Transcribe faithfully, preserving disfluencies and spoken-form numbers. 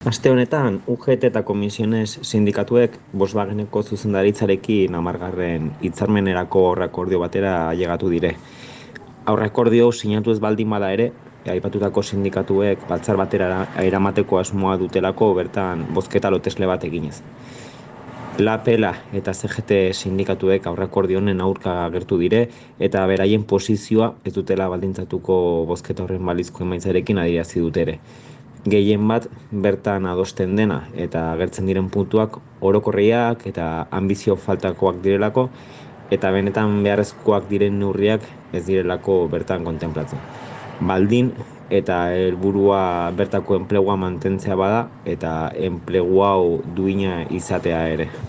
Aste honetan, U G T eta Komisiones sindikatuek Volkswageneko zuzendaritzarekin hamargarren hitzarmenerako aurreakordio batera ailegatu dire. Aurreakordio hau sinatu ez baldin bada ere, aipatutako sindikatuek batzar batera eramateko asmoa dutelako bertan bozketa lotesle bat eginez. Lapela eta C G T sindikatuek aurreakordio honen aurka agertu dire eta beraien posizioa ez dutela baldintzatuko bozketa horren balizko emaitzarekin adierazi dute ere. Gehien bat bertan adosten dena eta agertzen diren puntuak orokorriak eta ambizio faltakoak direlako eta benetan beharrezkoak diren neurriak ez direlako bertan kontenplatzen. Baldin eta helburua bertako enplegua mantentzea bada eta enplegu hau duina izatea ere.